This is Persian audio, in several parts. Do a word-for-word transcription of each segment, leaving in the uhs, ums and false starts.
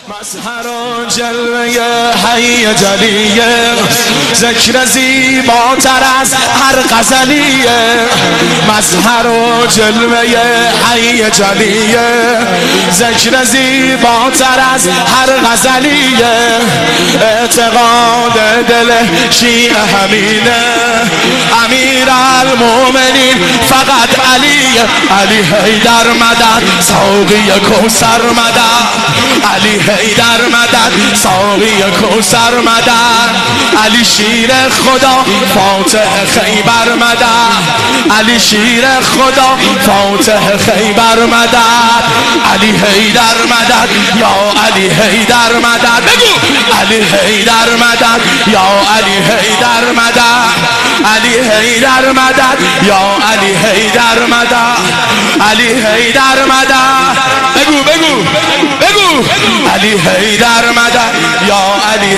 مظهر و جلوه حی جلیه، ذکر زیباتر از هر غزلیه. مظهر و جلوه حی جلیه، ذکر زیباتر از هر غزلیه. اعتقاد دل شیعه همینه، امیر المومنین فقط علیه. علی حیدر مدد، ساقی کوثر مدد. علی حیدر مدد، ساقی کوثر مدد. علی شیر خدا، فاتح خیبر مدد. علی شیر خدا، فاتح خیبر مدد. علی حیدر مدد، یا علی حیدر مدد. بگو علی حیدر مدد، یا علی حیدر مدد. علی حیدر مدد، یا علی حیدر مدد. علی حیدر مدد. بگو بگو بگو علی حیدر مدد، یا علی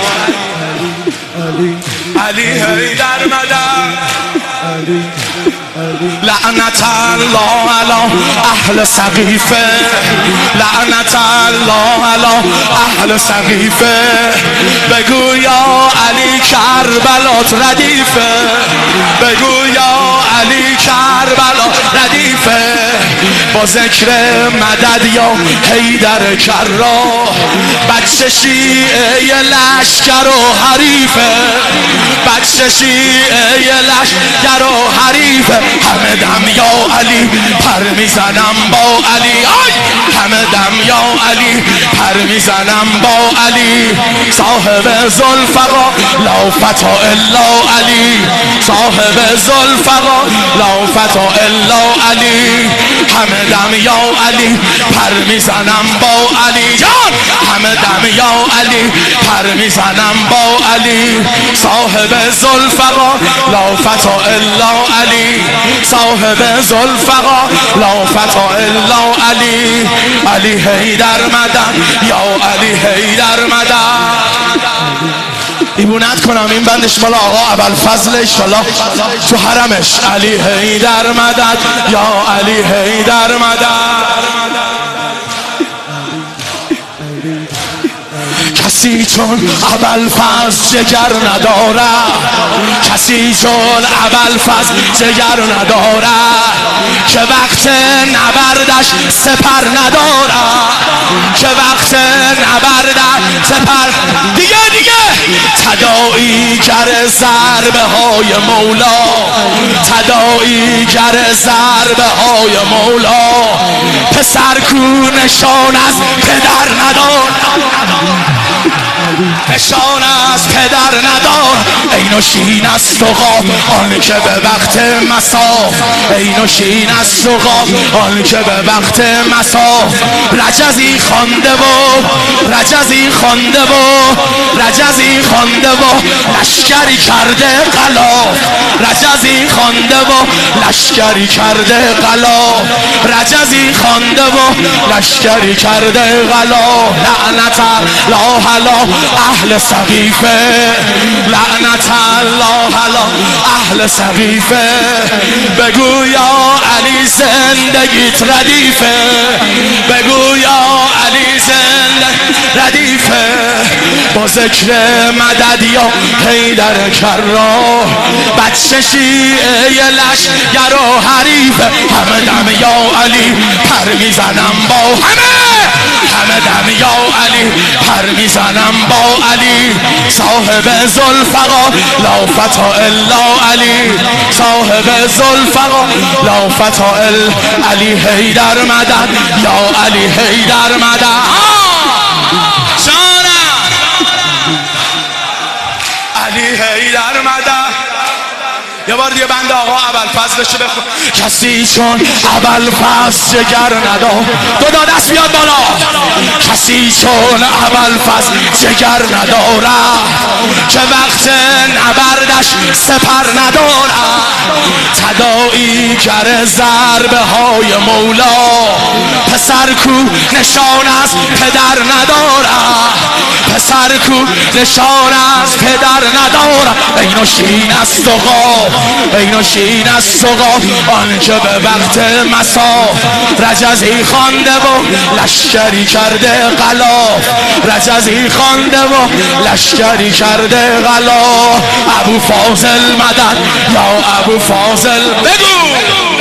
علی حیدر مدد. لعنت الله علی اهل سقیفه، لعنت الله علی اهل سقیفه. بگو یا علی کربلات ردیفه، بگو یا علی کربلات ردیفه. با ذکر مدد یا حیدر کرا، بچه شیعه لشکر و حریفه، بچه شیعه لشکر و حریفه. همه دم یا علی پر میزنم با علی، آی همه دم یا علی پر میزنم با علی. صاحب ذوالفقار لا فتا الا علی، صاحب ذوالفقار لا فتا الا علی. همه دم یا علی پر میزنم با علی جان، همه دم یا علی پر میزنم با علی. صاحب ذوالفقار لا فتا الا علی، صاحب ذوالفقار لا فتا الا علی. علی حیدر مدد، یا علی حیدر مدد. ایبونت کنم این بندش مال آقا ابوالفضل انشالله تو حرمش. علی حیدر مدد، یا علی حیدر مدد. کسی چون ابوالفضل جگر ندارد، کسی چون ابوالفضل جگر ندارد. که وقت نبردش سپر ندارد، که وقت نبردش سپر. دیگه دیگه تداعی گر ضربه های مولا، تداعی گر ضربه های مولا. پسر کو نشان از پدر ندارد، نشان از پدر ندار. این و شین است و غاب آن که به وقت مساف، این و شین است و غاب آن که به وقت مساف. رجزی خوانده و رجزی خوانده و رجزی خوانده و لشکری کرده غلاف، رجزی خوانده و لشکری کرده غلاف. رجزی خوانده و لشکری کرده غلاف. لعنت الله علی اهل سقیفه، لعنت الله علی اهل سقیفه. بگو یا علی زندگیت ردیفه، بگو یا علی زندگیت ردیفه. با ذکر مدد یا حیدر کرا، بچه شیعه لشکر و حریفه. همه دم یا علی پر میزنم با همه، همه دم یا علی پر میزنم با علی. صاحب ذوالفقار لا فتا الا علی، صاحب ذوالفقار لا فتا الا علی. حیدر مدد، یا علی حیدر مدد. جانم علی حیدر مدد. یه بار دیگه بند آقا ابوالفضلشو بخون. کسی چون ابوالفضل جگر ندار، دو تا دست بیاد بالا. کسی چون ابوالفضل جگر ندارد، که وقت نبردش سپر ندارد. تداعی گر ضربه های مولا، پسر کو نشان از پدر ندارد. پسر کو نشان از پدر ندارم. اینو شین از سقا، اینو شین از سقا، آنکه به وقت مساف رجزی خوانده و لشکری کرده غلاف. رجزی خوانده و لشکری کرده غلاف. ابو فاضل مدد یا ابو فاضل بگو.